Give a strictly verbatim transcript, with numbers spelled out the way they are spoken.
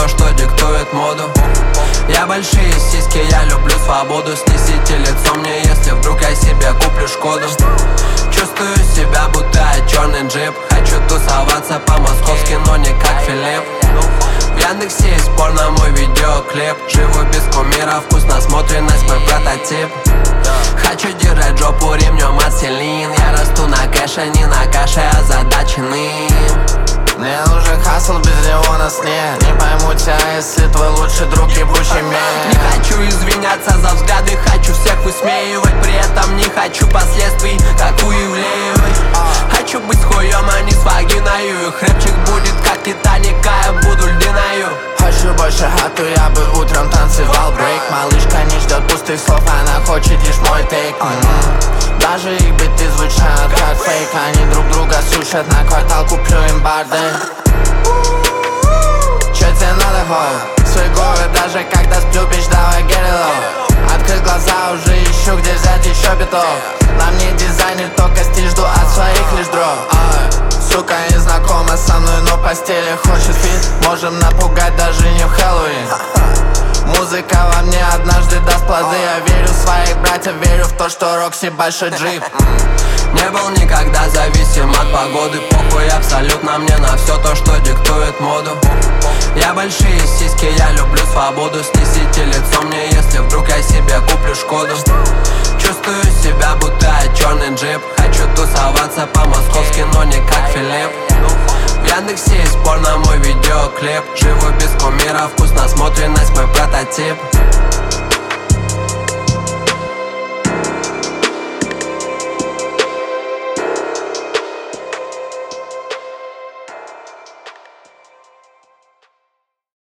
то, что диктует моду. Я большие сиськи, я люблю свободу. Снесите лицо мне, если вдруг я себе куплю Шкоду. Чувствую себя, будто черный джип. Хочу тусоваться по-московски, но не как Филипп. В Яндексе есть порно, мой видеоклип. Живу без кумира, вкусносмотренность мой прототип. Хочу держать жопу ремнем от Селин. Я расту на кэше, не на каше, озадаченный. Мне нужен хасл, без него нас нет. Не пойму тебя, если твой лучший друг ебучий мент. Не хочу извиняться за взгляды, хочу всех высмеивать. При этом не хочу последствий, как у Ивлеевой. Хочу быть с хуем, а не с вагиною. Их рэпчик будет как Титаник, а я буду льдиною. Хочу больше хату, я бы утром танцевал брейк. Малышка не ждет пустых слов, она хочет лишь мой тейк. mm-hmm. Даже их биты звучат как фейк. Они друг друга сушат, на квартал куплю им барды. Чё тебе надо, хой? Свой город, даже когда сплю, бич, давай get it low. Открыть глаза, уже ищу, где взять еще битов. На мне дизайнер, только стиль, жду от своих лишь дров. Сука не знакома со мной, но постели хочет фит. Можем напугать даже не в Хэллоуин. Музыка во мне однажды даст плоды. Я верю в своих братьев, верю в то, что Рокси большой джип. Не был никогда зависим от погоды. Похуй абсолютно мне на все то, что диктует моду. Я большие сиськи, я люблю свободу. Снесите лицо мне, если вдруг я себе куплю Шкоду. Чувствую себя, будто черный джип. Хочу тусоваться по-московски, но не как Филипп. В Яндексе есть порно, мой видеоклип. Живу без кумира, вкусносмотренность мой прототип.